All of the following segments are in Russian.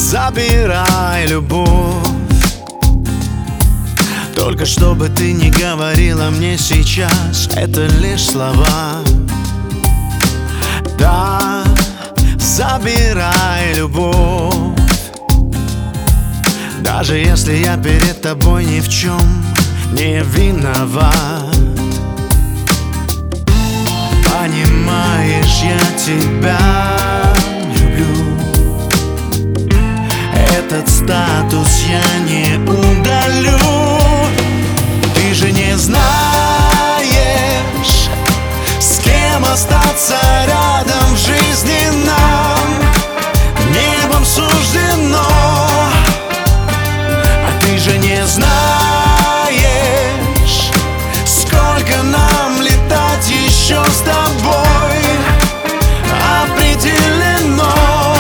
забирай любовь. Только чтобы ты не говорила мне сейчас, это лишь слова. Да, забирай любовь. Даже если я перед тобой ни в чем не виноват. Понимаешь, я тебя люблю. Этот статус я не удалю. Ты же не знаешь, с кем остаться рядом в жизни нам. Небом суждено. А ты же не знаешь, сколько нам летать еще с тобой определено.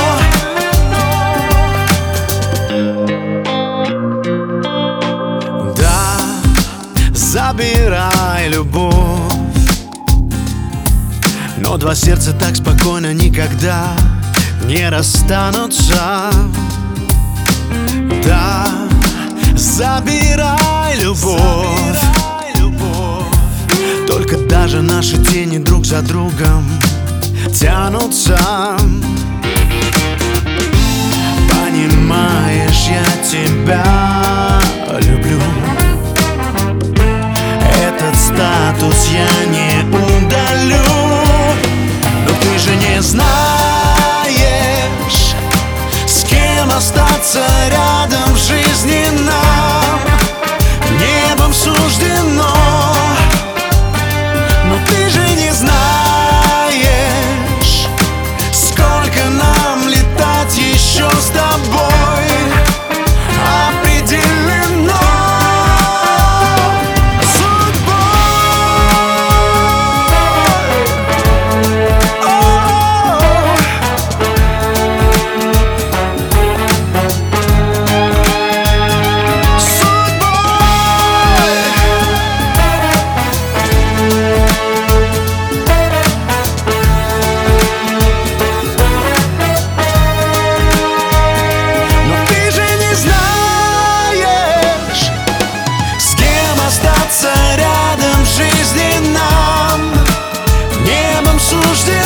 Да, забирай любовь. Но два сердца так спокойно никогда не расстанутся. Да, забирай любовь. Только даже наши тени друг за другом тянутся. Понимаешь, я тебя люблю. Этот статус я не удалю. Но ты же не знаешь, с кем остаться рядом в жизни нам. Небом суждено. Но ты же не знаешь, сколько нам летать еще с тобой определено судьбой. Рядом в жизни нам. Небом суждено.